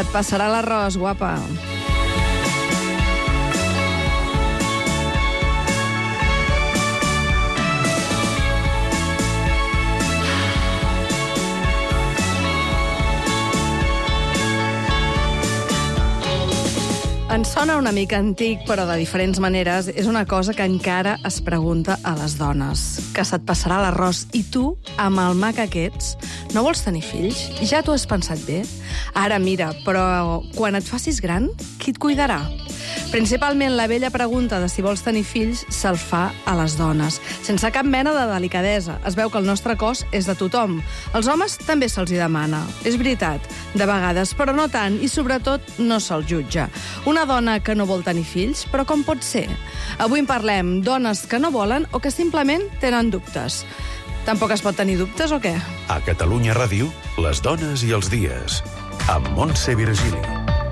et passarà l'arròs, guapa. Ens sona una mica antic, però de diferents maneres és una cosa que encara es pregunta a les dones. Que se't passarà l'arròs i tu, amb el mac que ets, no vols tenir fills? Ja t'ho has pensat bé? Ara mira, però quan et facis gran, qui et cuidarà? Principalment la vella pregunta de si vols tenir fills se'l fa a les dones, sense cap mena de delicadesa. Es veu que el nostre cos és de tothom. Als homes també se'ls hi demana. És veritat, de vegades, però no tant, i sobretot no se'l jutja. Una dona que no vol tenir fills, però com pot ser? Avui en parlem, dones que no volen o que simplement tenen dubtes. Tampoc es pot tenir dubtes o què? A Catalunya Ràdio, les dones i els dies, amb Montse Virgili.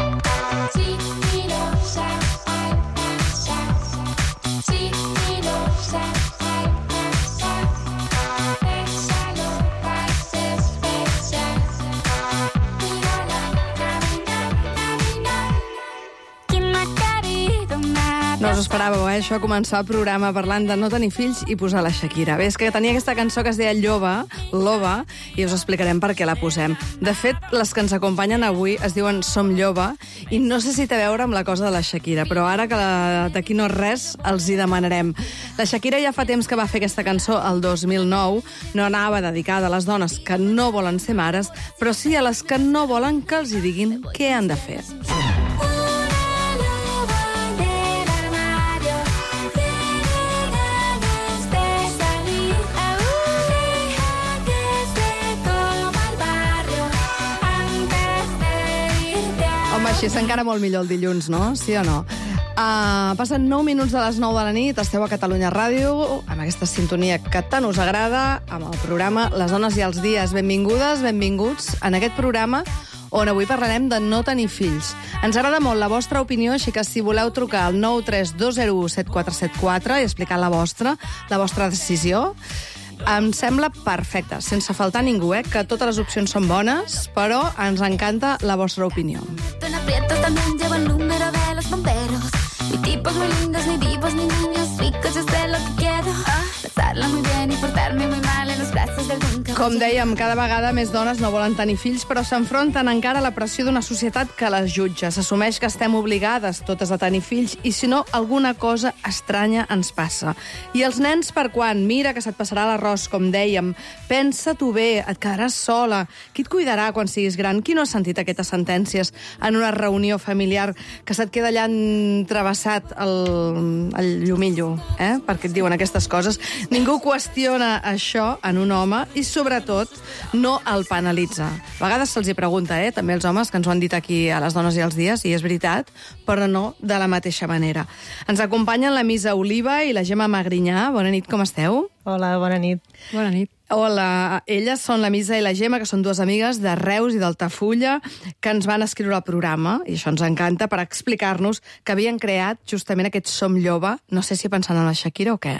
No us esperàveu, això, començar el programa parlant de no tenir fills i posar la Shakira. Bé, és que tenia aquesta cançó que es deia Loba, i us explicarem per què la posem. De fet, les que ens acompanyen avui es diuen Som Lloba, i no sé si té a veure amb la cosa de la Shakira, però ara que d'aquí no res els hi demanarem. La Shakira ja fa temps que va fer aquesta cançó, el 2009, no anava dedicada a les dones que no volen ser mares, però sí a les que no volen que els hi diguin què han de fer. Home, així és encara molt millor el dilluns, no? Sí o no? Passen 9 minuts de les 9 de la nit, esteu a Catalunya Ràdio, amb aquesta sintonia que tant us agrada, amb el programa Les dones i els dies. Benvingudes, benvinguts en aquest programa on avui parlarem de no tenir fills. Ens agrada molt la vostra opinió, així que si voleu trucar al 932017474 i explicar la vostra decisió, em sembla perfecte, sense faltar ningú, que totes les opcions són bones, però ens encanta la vostra opinió. En aprietos también llevo el número de los bomberos. Ni tipos muy lindos, ni vivos, ni niños ricos. Yo sé lo que quiero, pasarla muy bien y portarme muy mal en los brazos de algún caballero. Com dèiem, cada vegada més dones no volen tenir fills, però s'enfronten encara a la pressió d'una societat que les jutja. S'assumeix que estem obligades totes a tenir fills i, si no, alguna cosa estranya ens passa. I els nens per quan? Mira que se't passarà l'arròs, com dèiem. Pensa-t'ho bé, et quedaràs sola. Qui et cuidarà quan siguis gran? Qui no ha sentit aquestes sentències en una reunió familiar que se't queda allà entravessat el llumillo, perquè et diuen aquestes coses? Ningú qüestiona això en un home i, sobretot, no el penalitza. A vegades se'ls hi pregunta, també els homes, que ens ho han dit aquí a les dones i els dies, i és veritat, però no de la mateixa manera. Ens acompanyen la Misa Oliva i la Gemma Magrinyà. Bona nit, com esteu? Hola, bona nit. Bona nit. Hola, elles són la Misa i la Gemma, que són dues amigues de Reus i d'Altafulla, que ens van escriure al programa, i això ens encanta, per explicar-nos que havien creat justament aquest Som Lloba. No sé si pensant en la Shakira o què.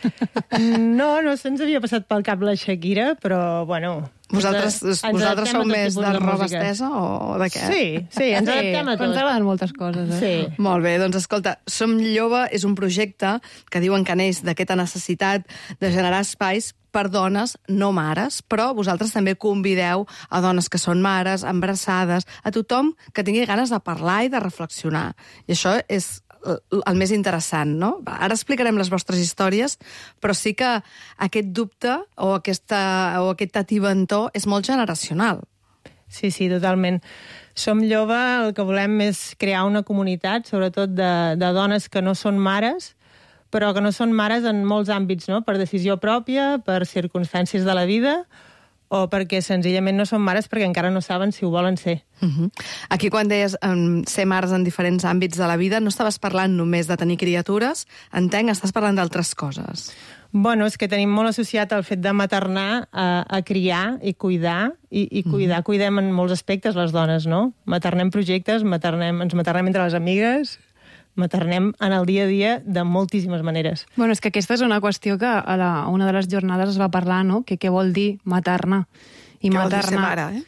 No se'ns havia passat pel cap la Shakira, però, bueno... Vosaltres sou més de roba estesa o de què? Sí, ens adaptem a tot. Ens agraden moltes coses, Sí. Molt bé, doncs escolta, Som Lloba és un projecte que diuen que neix d'aquesta necessitat de generar espais per dones no mares, però vosaltres també convideu a dones que són mares, embarassades, a tothom que tingui ganes de parlar i de reflexionar. I això és el més interessant, no? Ara explicarem les vostres històries, però sí que aquest dubte o aquest ativentó és molt generacional. Sí, totalment. Som Lloba, el que volem és crear una comunitat, sobretot de dones que no són mares, però que no són mares en molts àmbits, no? Per decisió pròpia, per circumstàncies de la vida, o perquè senzillament no són mares perquè encara no saben si ho volen ser. Aquí, quan deies ser mares en diferents àmbits de la vida, no estaves parlant només de tenir criatures, entenc, estàs parlant d'altres coses. Bueno, és que tenim molt associat el fet de maternar a criar i cuidar, i cuidar. Cuidem en molts aspectes les dones, no? Maternem projectes, ens maternem entre les amigues, maternem en el dia a dia de moltíssimes maneres. Bueno, és que aquesta és una qüestió que a una de les jornades es va parlar, no? Que què vol dir maternar? I què vol dir ser mare,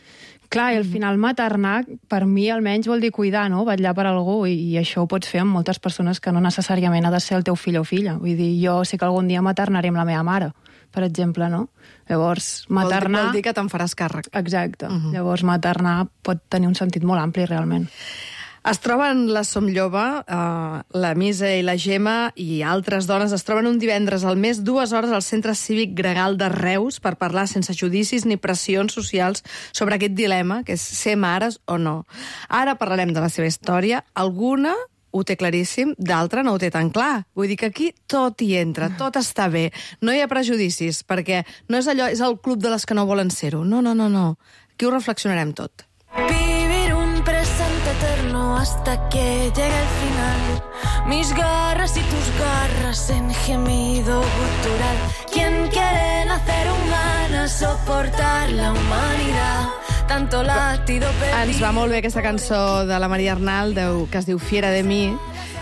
Clar, i al final maternar, per mi almenys vol dir cuidar, no? Vetllar per algú, i això ho pots fer amb moltes persones que no necessàriament ha de ser el teu fill o filla. Vull dir, jo sé que algun dia maternaré amb la meva mare, per exemple, no? Llavors, maternar... Vol dir que te'n faràs càrrec. Exacte. Llavors, maternar pot tenir un sentit molt ampli, realment. Es troben la Somllova, la Misa i la Gemma i altres dones es troben un divendres al mes 2 hores al Centre Cívic Gregal de Reus per parlar sense judicis ni pressions socials sobre aquest dilema, que és ser mares o no. Ara parlarem de la seva història. Alguna ho té claríssim, d'altra no ho té tan clar. Vull dir que aquí tot hi entra, tot està bé. No hi ha prejudicis, perquè no és allò, és el club de les que no volen ser-ho. No. Aquí ho reflexionarem tot. Vivir un presente eterno hasta que llegue el final. Mis garras y tus garras en gemido gutural. ¿Quién quiere nacer humana, soportar la humanidad? Tanto latido perdido. Ens va molt bé aquesta cançó de la Maria Arnal que es diu Fiera de mi,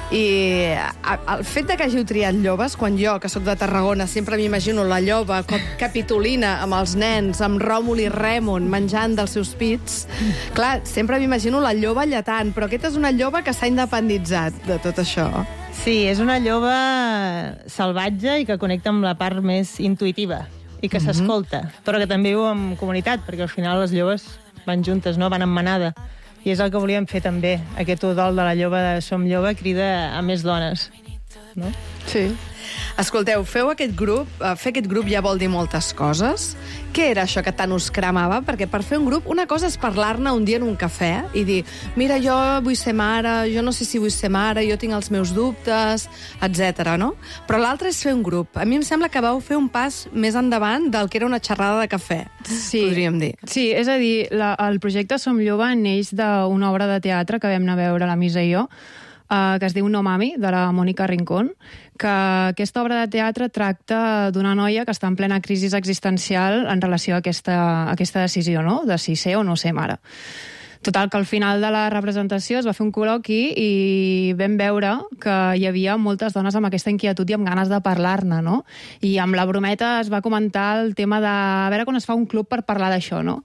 i el fet de que hàgiu triat lloves, quan jo, que sóc de Tarragona, sempre m'imagino la lloba capitolina amb els nens, amb Ròmul i Rèmon menjant dels seus pits, clar, sempre m'imagino la lloba lletant, però aquesta és una lloba que s'ha independitzat de tot això. Sí, és una lloba salvatge i que connecta amb la part més intuïtiva i que s'escolta, però que també viu en comunitat, perquè al final les llobes van juntes, no? Van en manada. I és el que volíem fer també. Aquest udol de la lloba de Som Lloba crida a més dones, no? Sí. Escolteu, fer aquest grup ja vol dir moltes coses. Què era això que tant us cremava? Perquè per fer un grup, una cosa és parlar-ne un dia en un cafè i dir, mira, jo vull ser mare, jo no sé si vull ser mare, jo tinc els meus dubtes, etc. no? Però l'altre és fer un grup. A mi em sembla que vau fer un pas més endavant del que era una xerrada de cafè, podríem dir. Sí, és a dir, el projecte Som Lloba neix d'una obra de teatre que vam anar a veure la Misa i jo, que es diu No Mami, de la Mònica Rincón, que aquesta obra de teatre tracta d'una noia que està en plena crisi existencial en relació a aquesta decisió, no?, de si ser o no ser mare. Total, que al final de la representació es va fer un col·loqui i vam veure que hi havia moltes dones amb aquesta inquietud i amb ganes de parlar-ne, no? I amb la brometa es va comentar el tema de a veure quan es fa un club per parlar d'això, no?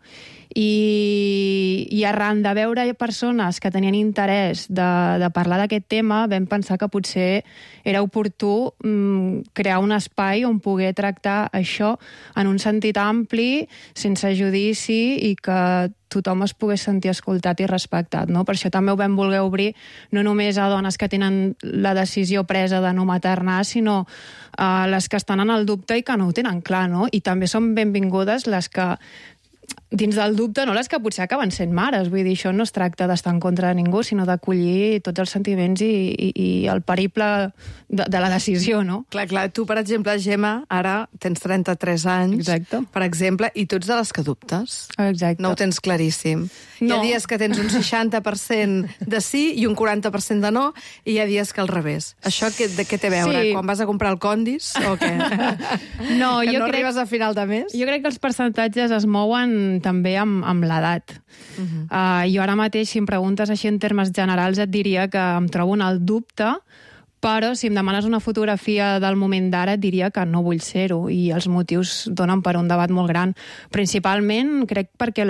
I arran de veure persones que tenien interès de parlar d'aquest tema, vam pensar que potser era oportú crear un espai on poder tractar això en un sentit ampli, sense judici, i que tothom es pogués sentir escoltat i respectat, no? Per això també ho vam voler obrir no només a dones que tenen la decisió presa de no maternar, sinó a les que estan en el dubte i que no ho tenen clar, no? I també són benvingudes les que dins del dubte, no les que potser acaben sent mares. Vull dir, això no es tracta d'estar en contra de ningú, sinó d'acollir tots els sentiments i el periple de la decisió, no? Clar, tu, per exemple, Gemma, ara tens 33 anys, exacte, per exemple, i tu ets de les que dubtes. Exacte. No ho tens claríssim. No. Hi ha dies que tens un 60% de sí i un 40% de no, i hi ha dies que al revés. Això de què té a veure? Sí. Quan vas a comprar el Condis o què? No, que no arribes a final de mes? Jo crec que els percentatges es mouen també amb l'edat. Jo ara mateix, si em preguntes així en termes generals, et diria que em trobo en el dubte, però si em demanes una fotografia del moment d'ara et diria que no vull ser-ho, i els motius donen per un debat molt gran. Principalment, crec, perquè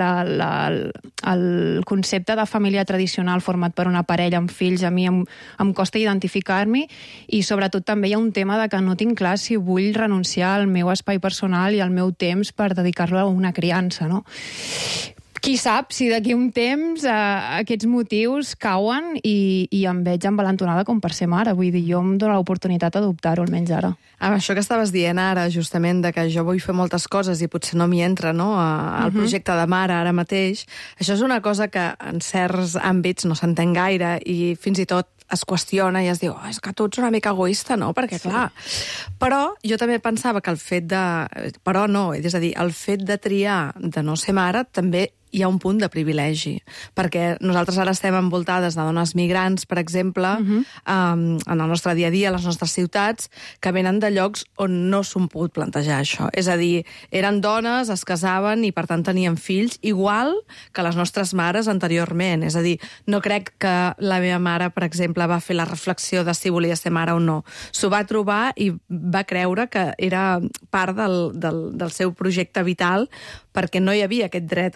el concepte de família tradicional format per una parella amb fills a mi em costa identificar-m'hi, i sobretot també hi ha un tema de que no tinc clar si vull renunciar al meu espai personal i al meu temps per dedicar-lo a una criança, no? Qui sap si d'aquí un temps aquests motius cauen i em veig envalentonada com per ser mare. Vull dir, jo em dono l'oportunitat d'adoptar-ho, almenys ara. Això que estaves dient ara, justament, de que jo vull fer moltes coses i potser no m'hi entra, no?, al projecte de mare ara mateix, això és una cosa que en certs àmbits no s'entén gaire i fins i tot es qüestiona i es diu, és que tu ets una mica egoista, no? Perquè, clar... Però jo també pensava que el fet de... Però no, és a dir, el fet de triar de no ser mare també hi ha un punt de privilegi, perquè nosaltres ara estem envoltades de dones migrants, per exemple, en el nostre dia a dia, a les nostres ciutats, que venen de llocs on no s'han pogut plantejar això. És a dir, eren dones, es casaven i, per tant, tenien fills, igual que les nostres mares anteriorment. És a dir, no crec que la meva mare, per exemple, va fer la reflexió de si volia ser mare o no. S'ho va trobar i va creure que era part del seu projecte vital, perquè no hi havia aquest dret a reflexionar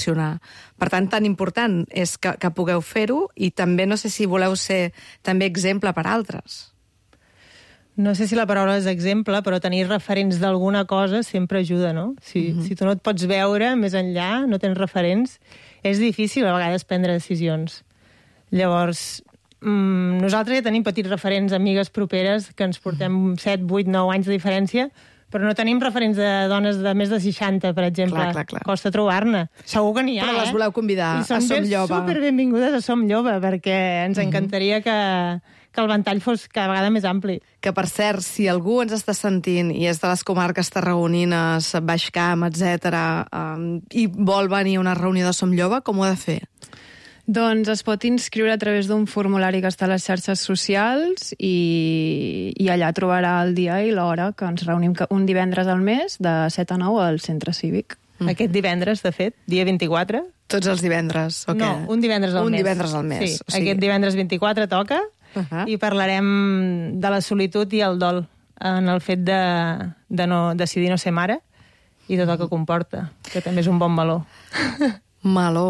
reflexionar. Per tant, tan important és que pugueu fer-ho i també no sé si voleu ser també exemple per altres. No sé si la paraula és exemple, però tenir referents d'alguna cosa sempre ajuda, no? Si tu no et pots veure més enllà, no tens referents, és difícil a vegades prendre decisions. Llavors, nosaltres ja tenim petits referents, amigues properes, que ens portem 7, 8, 9 anys de diferència, però no tenim referents de dones de més de 60, per exemple. Clar. Costa trobar-ne. Segur que n'hi ha, Però les voleu convidar a Som Jove. I són superbenvingudes a Som Jove, perquè ens encantaria que el ventall fos cada vegada més ampli. Que, per cert, si algú ens està sentint i és de les comarques tarragonines, Baix Camp, etc., i vol venir a una reunió de Som Jove, com ho ha de fer? Doncs es pot inscriure a través d'un formulari que està a les xarxes socials i allà trobarà el dia i l'hora, que ens reunim un divendres al mes de 7 a 9 al centre cívic. Aquest divendres, de fet, dia 24. Tots els divendres, o què? No, un divendres al mes. Un divendres al mes. Sí, o sigui... Aquest divendres 24 toca i parlarem de la solitud i el dol en el fet de no decidir no ser mare i tot el que comporta, que també és un bon meló. Meló.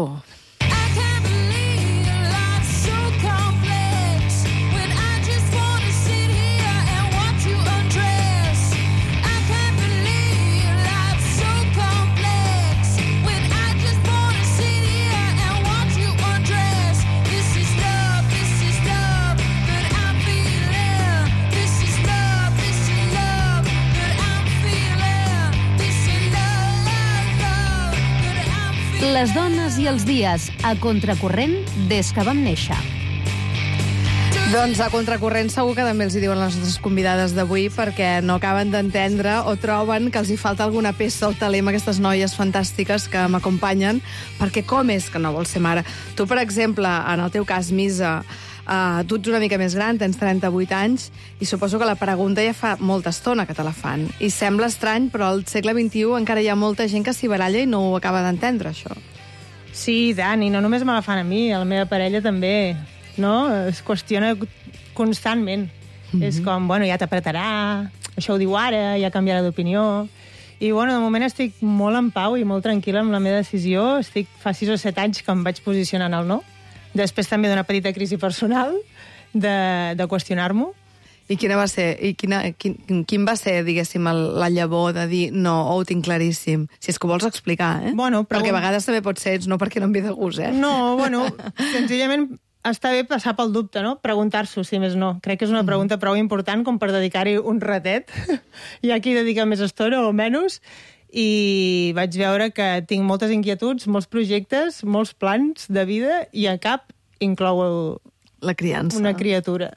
Les dones i els dies, a contracorrent des que vam néixer. Doncs a contracorrent segur que també els hi diuen les nostres convidades d'avui perquè no acaben d'entendre o troben que els hi falta alguna peça al taler amb aquestes noies fantàstiques que m'acompanyen, perquè com és que no vols ser mare? Tu, per exemple, en el teu cas, Misa, tu ets una mica més gran, tens 38 anys, i suposo que la pregunta ja fa molta estona que te la fan. I sembla estrany, però al segle XXI encara hi ha molta gent que s'hi baralla i no ho acaba d'entendre, això. Sí, Dani, no només me la fan a mi, a la meva parella també, no? Es qüestiona constantment. És com, bueno, ja t'apretarà, això ho diu ara, ja canviarà d'opinió... I, bueno, de moment estic molt en pau i molt tranquil·la amb la meva decisió. Fa 6 o 7 anys que em vaig posicionar en el no. Després també d'una petita crisi personal de qüestionar-m'ho. I quina va ser, quin va ser, diguéssim, la llavor de dir no, ho tinc claríssim? Si és que ho vols explicar, eh? Bueno, perquè a vegades també pot ser, no perquè no em ve de gust, eh? No, bueno, senzillament està bé passar pel dubte, no? Preguntar-s'ho, si més no. Crec que és una pregunta prou important com per dedicar-hi un ratet. Hi ha qui dedica més estona o menys. I vaig veure que tinc moltes inquietuds, molts projectes, molts plans de vida i a cap inclou la criança. Una criatura.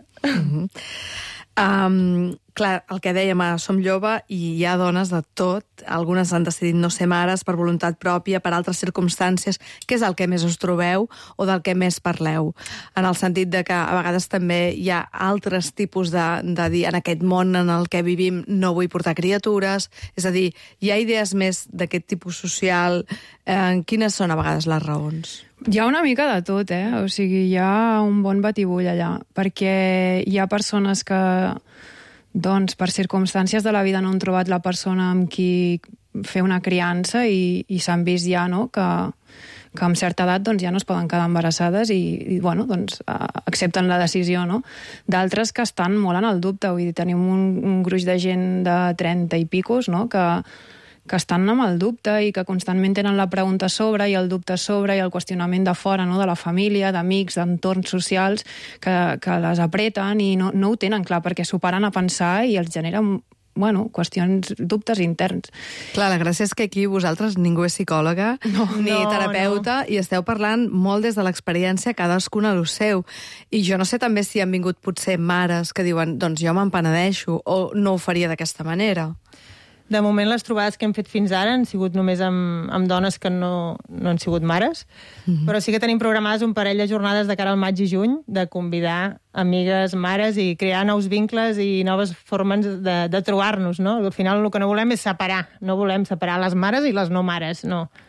Clar, el que dèiem a Som Jove, i hi ha dones de tot, algunes han decidit no ser mares per voluntat pròpia, per altres circumstàncies. Què és el que més us trobeu o del que més parleu? En el sentit de que a vegades també hi ha altres tipus de dir en aquest món en el que vivim no vull portar criatures, és a dir, hi ha idees més d'aquest tipus social. Quines són a vegades les raons? Hi ha una mica de tot, eh? O sigui, hi ha un bon batibull allà, perquè hi ha persones que, doncs, per circumstàncies de la vida no han trobat la persona amb qui fer una criança i s'han vist ja, no?, que amb certa edat doncs, ja no es poden quedar embarassades i bueno, doncs, accepten la decisió, no? D'altres que estan molt en el dubte, vull dir, tenim un gruix de gent de 30 i picos, no?, que estan amb el dubte i que constantment tenen la pregunta a sobre i el dubte a sobre i el qüestionament de fora, no?, de la família, d'amics, d'entorns socials que les apreten i no ho tenen clar perquè s'ho paren a pensar i els generen, bueno, qüestions, dubtes interns. Clar, la gràcia és que aquí vosaltres ningú és psicòloga ni terapeuta i esteu parlant molt des de l'experiència cadascuna a lo seu. I jo no sé també si han vingut potser mares que diuen doncs jo me'n penedeixo o no ho faria d'aquesta manera. De moment, les trobades que hem fet fins ara han sigut només amb dones que no han sigut mares, però sí que tenim programades un parell de jornades de cara al maig i juny de convidar amigues, mares i crear nous vincles i noves formes de trobar-nos, no? Al final el que no volem és separar, no volem separar les mares i les no mares, no.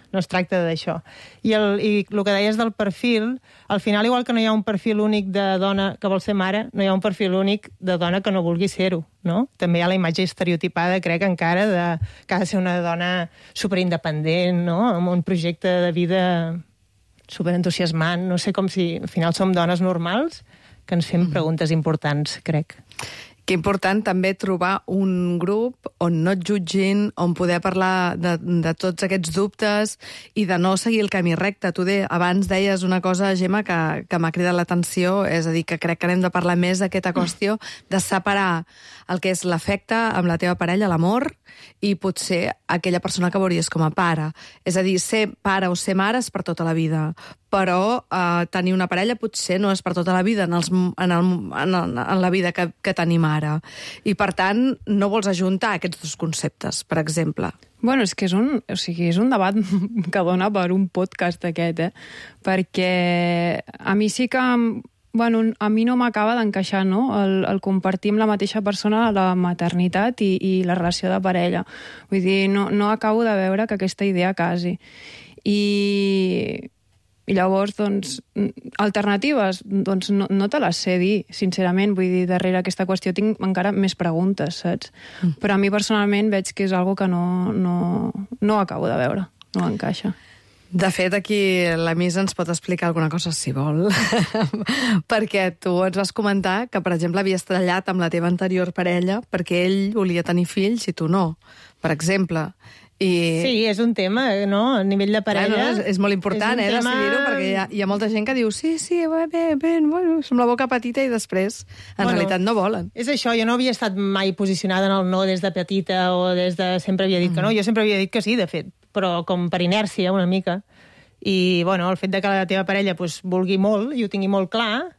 no es tracta d'això. I el que deies del perfil, al final, igual que no hi ha un perfil únic de dona que vol ser mare, no hi ha un perfil únic de dona que no vulgui ser-ho, no? També hi ha la imatge estereotipada, crec, encara, que ha de ser una dona superindependent, no? Amb un projecte de vida superentusiasmant, no sé, com si al final som dones normals que ens fem preguntes importants, crec. Que important també trobar un grup on no et jutgin, on poder parlar de tots aquests dubtes i de no seguir el camí recte. Tu abans deies una cosa, Gemma, que m'ha cridat l'atenció, és a dir, que crec que hem de parlar més d'aquesta qüestió de separar el que és l'afecte amb la teva parella, l'amor, i potser aquella persona que veuries com a pare. És a dir, ser pare o ser mare és per tota la vida, però tenir una parella potser no és per tota la vida en la vida que tenim ara. I, per tant, no vols ajuntar aquests dos conceptes, per exemple. Bueno, és que és un debat que dona per un podcast aquest, perquè a mi sí que... Bueno, a mi no m'acaba d'encaixar, no?, el compartir amb la mateixa persona la maternitat i la relació de parella. Vull dir, no acabo de veure que aquesta idea casi. I llavors, doncs, alternatives, doncs no te les sé dir, sincerament. Vull dir, darrere aquesta qüestió tinc encara més preguntes, saps? Però a mi personalment veig que és algo que no acabo de veure, no encaixa. De fet, aquí la Misa ens pot explicar alguna cosa, si vol, perquè tu ens vas comentar que, per exemple, havies trellat amb la teva anterior parella perquè ell volia tenir fills i tu no, per exemple. Sí, és un tema, no?, a nivell de parella. Clar, no? És molt important, decidir-ho, perquè hi ha molta gent que diu sí, bé, bueno, som la boca petita i després, en realitat, no volen. És això, jo no havia estat mai posicionada en el no des de petita o des de... Sempre havia dit que no, jo sempre havia dit que sí, de fet, però com per inèrcia, una mica. I, bueno, el fet de que la teva parella vulgui molt i ho tingui molt clar,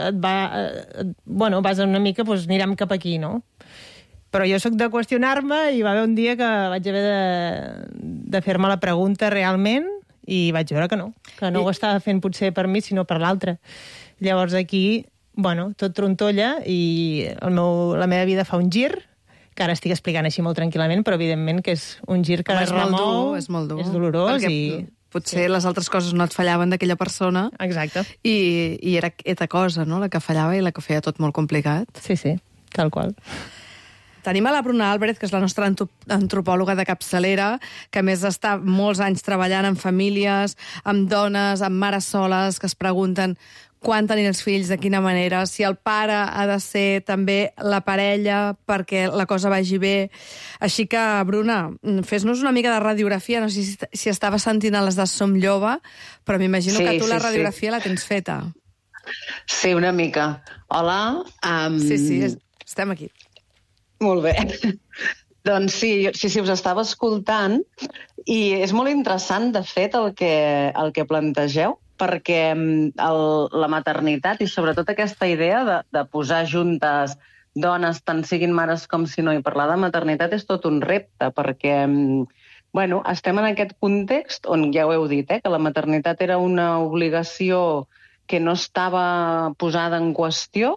vas una mica, anirem cap aquí, no? Però jo sóc de qüestionar-me i va haver un dia que vaig haver de fer-me la pregunta realment i vaig veure que no ho estava fent potser per mi, sinó per l'altre. Llavors aquí, bueno, tot trontolla i la meva vida fa un gir, que ara estic explicant així molt tranquil·lament, però evidentment que és un gir que remou, és molt dur, és dolorós perquè i... Potser les altres coses no et fallaven d'aquella persona. Exacte. I era aquesta cosa, no?, la que fallava i la que feia tot molt complicat. Sí, tal qual. Tenim a la Bruna Álvarez, que és la nostra antropòloga de capçalera, que a més està molts anys treballant amb famílies, amb dones, amb mares soles, que es pregunten quan tenir els fills, de quina manera, si el pare ha de ser també la parella perquè la cosa vagi bé. Així que, Bruna, fes-nos una mica de radiografia. No sé si estava sentint a les de Som Lloba, però m'imagino que tu la radiografia la tens feta. Sí, una mica. Hola. Sí, estem aquí. Molt bé. Doncs sí, us estava escoltant i és molt interessant, de fet, el que plantegeu, perquè la maternitat i sobretot aquesta idea de posar juntes dones, tant siguin mares com si no, i parlar de maternitat és tot un repte, perquè estem en aquest context on ja ho heu dit, que la maternitat era una obligació que no estava posada en qüestió,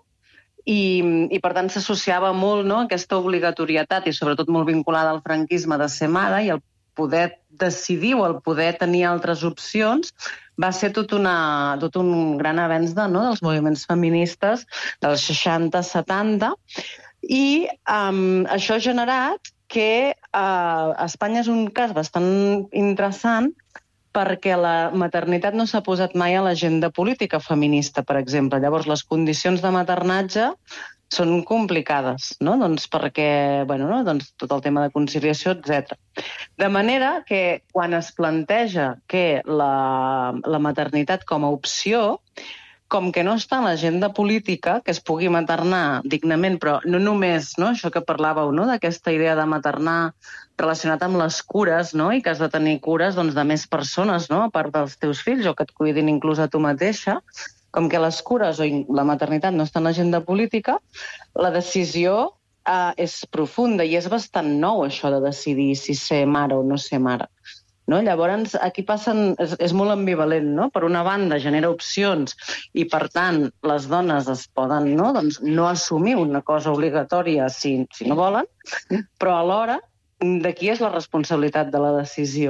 i per tant s'associava molt, no?, aquesta obligatorietat i sobretot molt vinculada al franquisme de ser mare, i el poder decidir o el poder tenir altres opcions va ser tot un gran avenç dels moviments feministes dels 60-70, i això ha generat que Espanya és un cas bastant interessant perquè la maternitat no s'ha posat mai a l'agenda política feminista, per exemple. Llavors, les condicions de maternatge són complicades, no? Doncs perquè, tot el tema de conciliació, etc. De manera que quan es planteja que la maternitat com a opció, com que no està en l'agenda política, que es pugui maternar dignament, però no només, no?, això que parlàveu, no?, d'aquesta idea de maternar relacionat amb les cures, no?, i que has de tenir cures de més persones, no?, a part dels teus fills, o que et cuidin inclús a tu mateixa, com que les cures o la maternitat no està en l'agenda política, la decisió és profunda i és bastant nou, això de decidir si ser mare o no ser mare. No? Llavors, aquí és molt ambivalent, no? Per una banda, genera opcions i, per tant, les dones es poden no assumir una cosa obligatòria si no volen, però alhora, de qui és la responsabilitat de la decisió?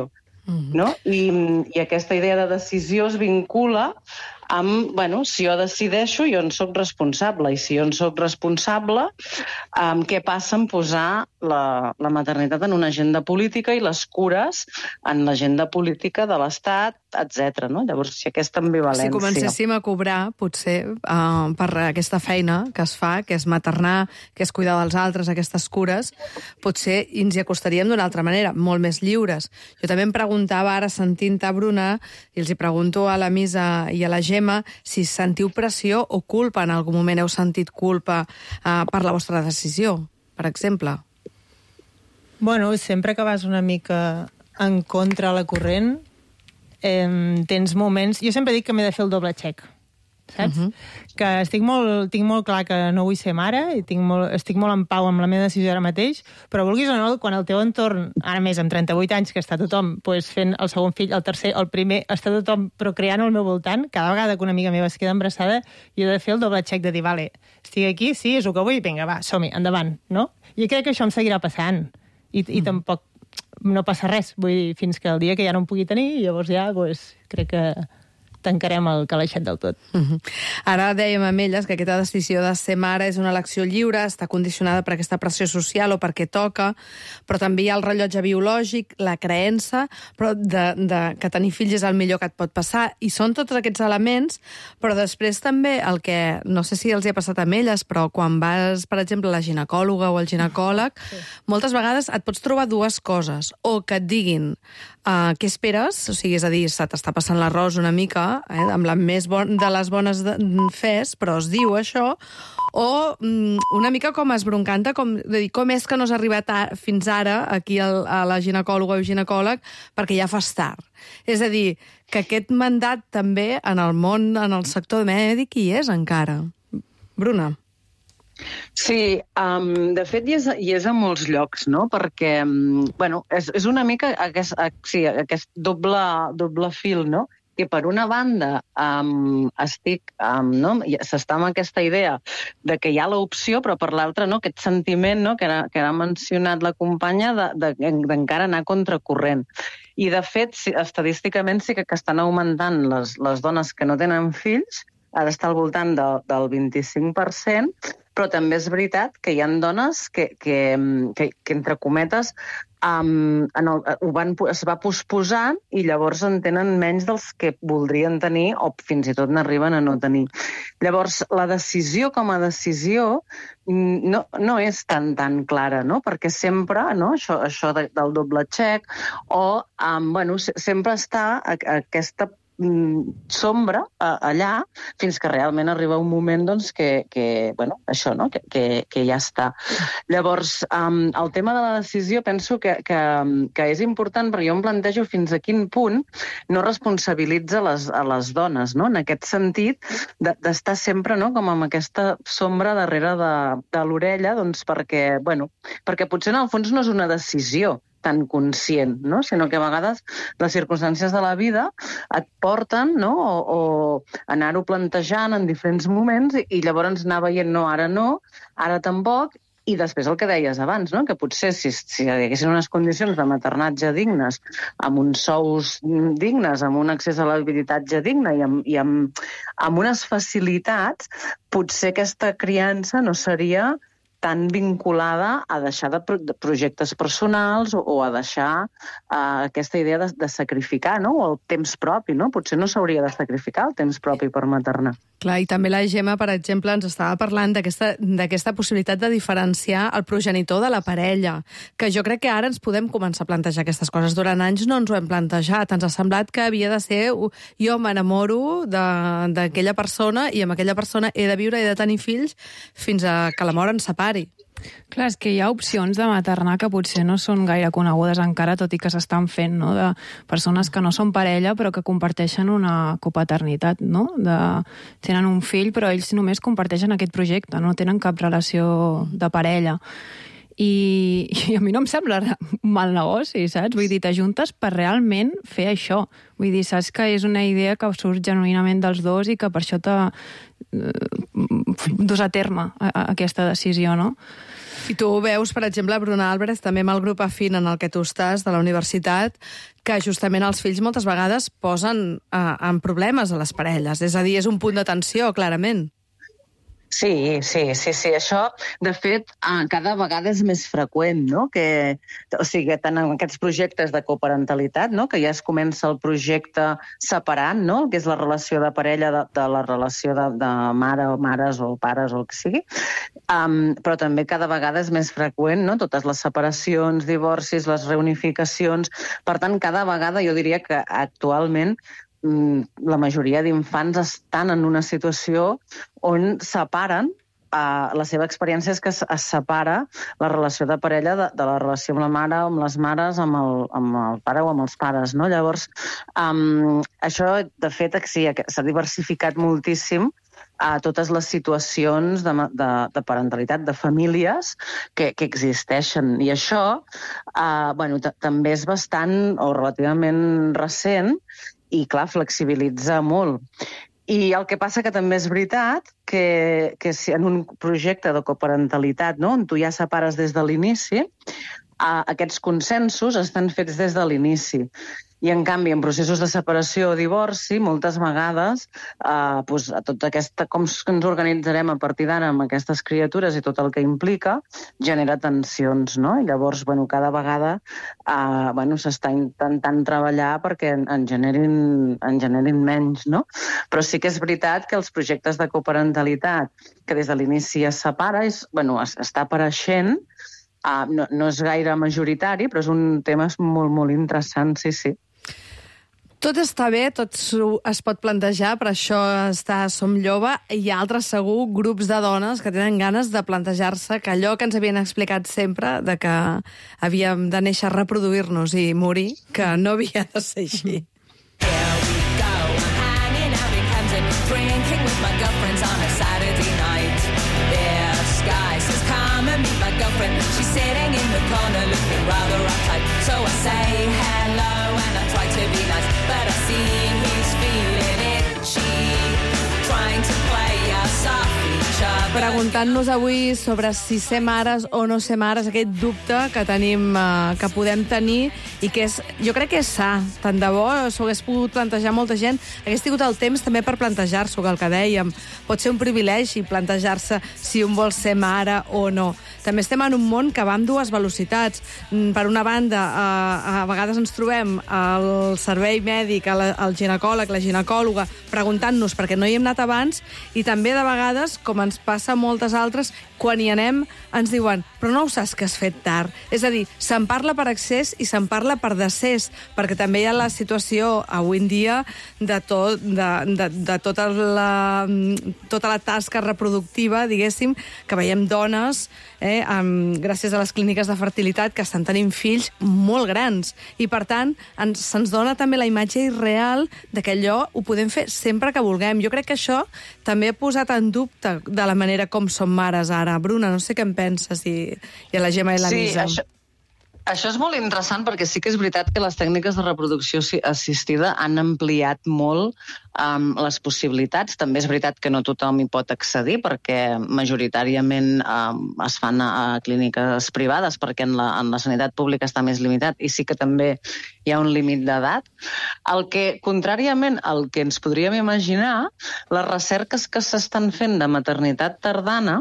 no? I aquesta idea de decisió es vincula amb, si jo decideixo, jo en soc responsable, i si jo en soc responsable, què passa en posar la maternitat en una agenda política i les cures en l'agenda política de l'Estat, etc. No? Llavors, si aquesta ambivalència... Si comencéssim a cobrar, potser, per aquesta feina que es fa, que és maternar, que és cuidar dels altres, aquestes cures, potser ens hi acostaríem d'una altra manera, molt més lliures. Jo també em preguntava, ara sentint-te, Bruna, i els hi pregunto a la Misa i a la Gemma, si sentiu pressió o culpa, en algun moment heu sentit culpa per la vostra decisió, per exemple. Bueno, sempre que vas una mica en contra la corrent, tens moments... Jo sempre dic que m'he de fer el doble check, saps? Que tinc molt clar que no vull ser mare i estic molt en pau amb la meva decisió ara mateix, però vulguis o no, quan el teu entorn, ara més amb 38 anys, que està tothom fent el segon fill, el tercer, el primer, està tothom procreant al meu voltant, cada vegada que una amiga meva es queda embarassada, jo he de fer el doble check de dir, vale, estic aquí, sí, és el que vull, vinga, va, som-hi, endavant, no? Jo crec que això em seguirà passant, i tampoc no passa res, vull dir, fins que el dia que ja no em pugui tenir, llavors ja, crec que tancarem el calaixet del tot. Ara dèiem amb elles que aquesta decisió de ser mare és una elecció lliure, està condicionada per aquesta pressió social o perquè toca, però també hi ha el rellotge biològic, la creença, però que tenir fills és el millor que et pot passar, i són tots aquests elements, però després també el que, no sé si els hi ha passat amb elles, però quan vas, per exemple, a la ginecòloga o al ginecòleg, moltes vegades et pots trobar dues coses, o que et diguin què esperes, o sigui, és a dir, se t'està passant l'arròs una mica, amb la més de les bones fes, però es diu això, o una mica com esbroncant-te, com és que no has arribat fins ara aquí a la ginecòloga o ginecòleg perquè ja fas tard. És a dir, que aquest mandat també en el món, en el sector mèdic, hi és encara. Bruna. Sí, de fet hi és a molts llocs, no? Perquè, és una mica aquest doble fil, no? Que per una banda s'està amb aquesta idea de que hi ha l'opció, però per l'altra no, aquest sentiment, no, que ha mencionat la companya d'encara anar contracorrent. I de fet, estadísticament sí que estan augmentant les dones que no tenen fills, ara està al voltant del 25%, però també és veritat que hi ha dones que entre cometes, es va posposant i llavors en tenen menys dels que voldrien tenir o fins i tot n'arriben a no tenir. Llavors, la decisió com a decisió no és tan clara, no? Perquè sempre, no? Això del doble check, o sempre està aquesta sombra allà fins que realment arriba un moment doncs, que ja està. Llavors, el tema de la decisió penso que és important, perquè jo em plantejo fins a quin punt no responsabilitza a les dones, no? En aquest sentit, d'estar sempre com amb aquesta sombra darrere de l'orella, doncs perquè potser en el fons no és una decisió tan conscient, no? Sinó que a vegades les circumstàncies de la vida et porten, no? O anar-ho plantejant en diferents moments i llavors anar veient ara tampoc, i després el que deies abans, no? Que potser si hi haguessin unes condicions de maternatge dignes, amb uns sous dignes, amb un accés a l'habitatge digne i amb unes facilitats, potser aquesta criança no seria tan vinculada a deixar de projectes personals o a deixar aquesta idea de sacrificar, no? O el temps propi, no? Potser no s'hauria de sacrificar el temps propi per maternar. Clar, i també la Gemma, per exemple, ens estava parlant d'aquesta possibilitat de diferenciar el progenitor de la parella, que jo crec que ara ens podem començar a plantejar aquestes coses. Durant anys no ens ho hem plantejat. Ens ha semblat que havia de ser jo m'enamoro d'aquella persona i amb aquella persona he de viure, he de tenir fills fins a que la mort ens separi. Clar, és que hi ha opcions de maternar que potser no són gaire conegudes encara, tot i que s'estan fent, no? De persones que no són parella però que comparteixen una copaternitat, no? Tenen un fill però ells només comparteixen aquest projecte, no tenen cap relació de parella. I a mi no em sembla un mal negoci, saps? Vull dir, t'ajuntes per realment fer això. Vull dir, saps que és una idea que surt genuïnament dels dos i que per això t'ha dus a terme aquesta decisió, no? I tu veus, per exemple, Bruna Álvarez, també amb el grup afín en el que tu estàs, de la universitat, que justament els fills moltes vegades posen en problemes a les parelles. És a dir, és un punt d'atenció, clarament. Sí. Això, de fet, cada vegada és més freqüent, no? O sigui, tant en aquests projectes de coparentalitat, no? Que ja es comença el projecte separant, no? Que és la relació de parella de la relació de mare o mares o pares o el que sigui. Però també cada vegada és més freqüent, no? Totes les separacions, divorcis, les reunificacions. Per tant, cada vegada jo diria que actualment la majoria d'infants estan en una situació on separen, la seva experiència és que es separa la relació de parella de la relació amb la mare o amb les mares, amb el pare o amb els pares, no? Llavors, això, de fet, sí, s'ha diversificat moltíssim a totes les situacions de parentalitat, de famílies que existeixen. I això també és bastant o relativament recent i, clar, flexibilitza molt. I el que passa que també és veritat que si en un projecte de coparentalitat, no, on tu ja separes des de l'inici, aquests consensos estan fets des de l'inici. I, en canvi, en processos de separació o divorci, moltes vegades, com ens organitzarem a partir d'ara amb aquestes criatures i tot el que implica, genera tensions, no? I llavors, cada vegada s'està intentant treballar perquè en generin menys, no? Però sí que és veritat que els projectes de coparentalitat, que des de l'inici es separa, està apareixent, no és gaire majoritari, però és un tema molt, molt interessant, sí. Tot està bé, tot es pot plantejar, per això Som Lloba. Hi ha altres, segur, grups de dones que tenen ganes de plantejar-se que allò que ens havien explicat sempre, de que havíem de néixer, reproduir-nos i morir, que no havia de ser així. She's sitting in the corner looking rather uptight. So I say hello and I try to be nice, but I see he's feeling itchy, trying to play us off each other. Preguntant-nos avui sobre si ser mares o no ser mares, aquest dubte que tenim, que podem tenir i que jo crec que és sa. Tant de bo s'ho hagués pogut plantejar molta gent. Hagués tingut el temps també per plantejar-s'ho, que el que dèiem. Pot ser un privilegi plantejar-se si un vol ser mare o no. També estem en un món que va amb dues velocitats. Per una banda, a vegades ens trobem al servei mèdic, al ginecòleg, la ginecòloga, preguntant-nos per què no hi hem anat abans, i també de vegades, com ens passa a moltes altres, quan hi anem ens diuen però no ho saps que has fet tard. És a dir, se'n parla per excés i se'n parla per decés, perquè també hi ha la situació avui en dia de tota la tasca reproductiva, diguéssim, que veiem dones, gràcies a les clíniques de fertilitat, que estan tenint fills molt grans. I, per tant, se'ns dona també la imatge irreal de que allò ho podem fer sempre que vulguem. Jo crec que això també ha posat en dubte de la manera com som mares ara. Bruna, no sé què en penses, i a la Gemma i la Lisa. Sí, això és molt interessant perquè sí que és veritat que les tècniques de reproducció assistida han ampliat molt les possibilitats. També és veritat que no tothom hi pot accedir perquè majoritàriament es fan a clíniques privades perquè en la sanitat pública està més limitat i sí que també hi ha un límit d'edat. El que, contràriament al que ens podríem imaginar, les recerques que s'estan fent de maternitat tardana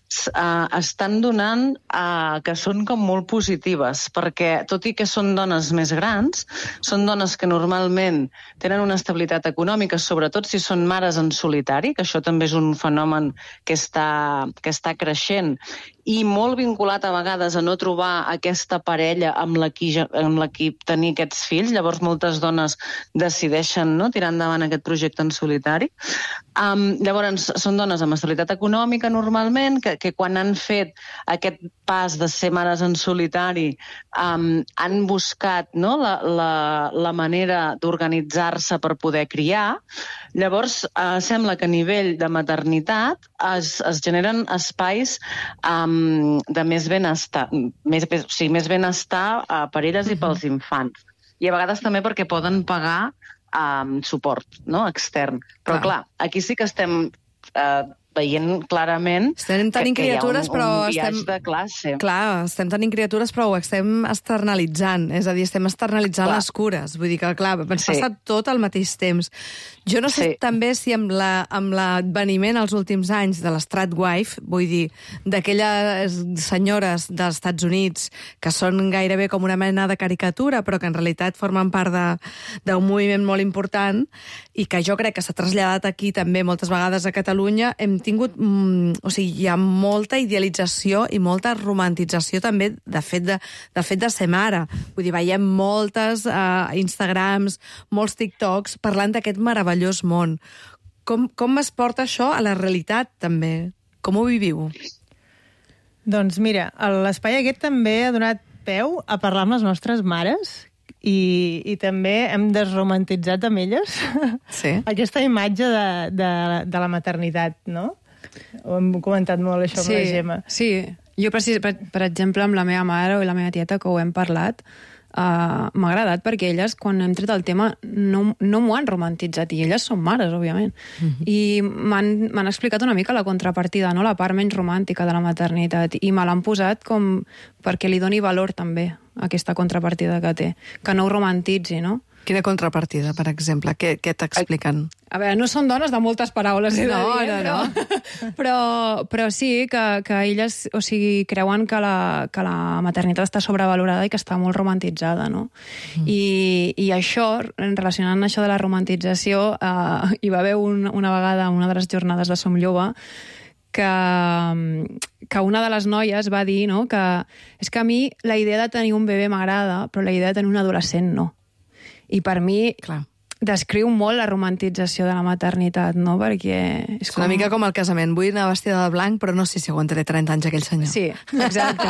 estan donant que són com molt positives, perquè tot i que són dones més grans, són dones que normalment tenen una estabilitat econòmica, sobretot si són mares en solitari, que això també és un fenomen que està creixent, i molt vinculat a vegades a no trobar aquesta parella amb la qui tenir aquests fills. Llavors moltes dones decideixen tirar endavant aquest projecte en solitari. Llavors són dones amb estabilitat econòmica normalment, que quan han fet aquest pas de ser mares en solitari han buscat la manera d'organitzar-se per poder criar. Llavors sembla que a nivell de maternitat es generen espais de més benestar, més benestar per elles i pels infants. I a vegades també perquè poden pagar suport, no?, extern. Però clar, aquí sí que estem veient clarament estem tenint que hi ha criatures, però un viatge de classe. Clar, estem tenint criatures, però ho estem externalitzant. És a dir, estem externalitzant les cures. Vull dir que, clar, ens passa tot al mateix temps. Jo no sé també si amb l'adveniment als últims anys de l'Stratwife, vull dir, d'aquelles senyores dels Estats Units que són gairebé com una mena de caricatura, però que en realitat formen part d'un moviment molt important i que jo crec que s'ha traslladat aquí també moltes vegades a Catalunya, hem tingut... o sigui, hi ha molta idealització i molta romantització també de fet de ser mare. Vull dir, veiem moltes Instagrams, molts TikToks parlant d'aquest meravellós món. Com es porta això a la realitat, també? Com ho viviu? Doncs mira, l'espai aquest també ha donat peu a parlar amb les nostres mares i també hem desromantitzat amb elles aquesta imatge de la maternitat, no? Ho hem comentat molt, això, amb la Gemma. Sí, jo, per exemple, amb la meva mare o la meva tieta, que ho hem parlat, m'ha agradat perquè elles, quan hem tret el tema, no m'ho han romantitzat, i elles són mares, òbviament. I m'han explicat una mica la contrapartida, no?, la part menys romàntica de la maternitat, i me l'han posat com perquè li doni valor també a aquesta contrapartida que té, que no ho romantitzi, no? Quina contrapartida, per exemple? Què t'expliquen? A veure, no són dones de moltes paraules, No. Però sí que elles, o sigui, creuen que la maternitat està sobrevalorada i que està molt romantitzada, no? I això, relacionant això de la romantització, hi va haver una vegada, una de les jornades de Som Jove, que una de les noies va dir, no?, que és que a mi la idea de tenir un bebè m'agrada, però la idea de tenir un adolescent no. I per mi descriu molt la romantització de la maternitat, no? Perquè és una mica com el casament. Vull anar vestida de blanc, però no sé si aguantaré 30 anys aquell senyor. Sí, exacte.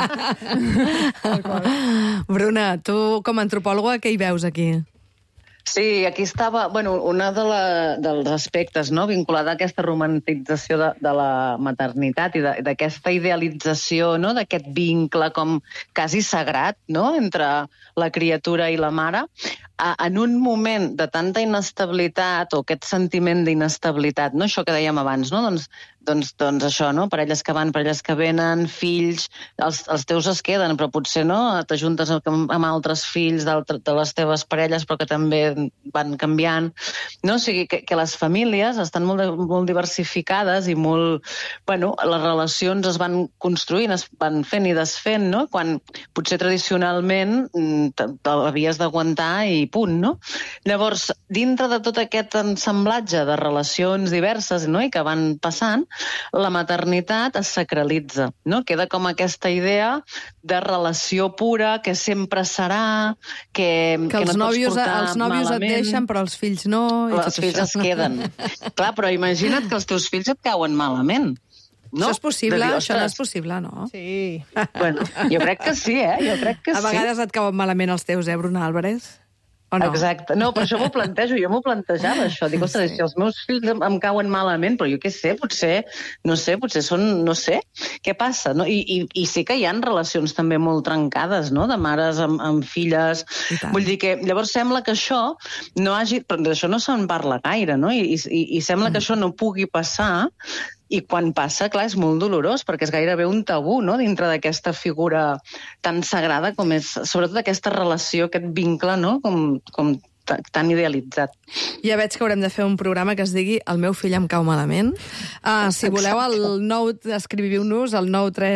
Bruna, tu com a antropòloga, què hi veus aquí? Sí, aquí estava... Bueno, una dels aspectes, no?, vinculada a aquesta romantització de la maternitat i d'aquesta idealització, no?, d'aquest vincle com quasi sagrat, no?, entre la criatura i la mare, en un moment de tanta inestabilitat o aquest sentiment d'inestabilitat, no?, això que dèiem abans, no?, doncs això, no?, parelles que van, parelles que venen, fills, els teus es queden, però potser no, t'ajuntes amb altres fills de les teves parelles, però que també van canviant, no? O sigui, que les famílies estan molt diversificades i molt... Bueno, les relacions es van construint, es van fent i desfent, no?, quan potser tradicionalment havies d'aguantar i punt, no? Llavors, dintre de tot aquest ensamblatge de relacions diverses, no?, i que van passant, la maternitat es sacralitza, no? Queda com aquesta idea de relació pura, que sempre serà, que no els nòvios malament. et deixen, però els fills no... Els fills es queden. Clar, però imagina't que els teus fills et cauen malament. No? Això és possible? Això no és possible, no? Sí. Bueno, jo crec que sí, Jo crec que sí. A vegades et cauen malament els teus, Bruna Álvarez? O no? Exacte. No, però això m'ho plantejo. Jo m'ho plantejava, això. Dic, ostres, si els meus fills em cauen malament, però jo què sé, potser són... No sé, què passa? No? I sí que hi ha relacions també molt trencades, no?, de mares amb filles. Vull dir que llavors sembla que això no hagi... Però d'això no se'n parla gaire, no? I sembla que això no pugui passar. I quan passa, clar, és molt dolorós, perquè és gairebé un tabú, no?, dintre d'aquesta figura tan sagrada com és, sobretot aquesta relació, aquest vincle, no?, com tan idealitzat. Ja veig que haurem de fer un programa que es digui El meu fill em cau malament. Si voleu, escriviu-nos al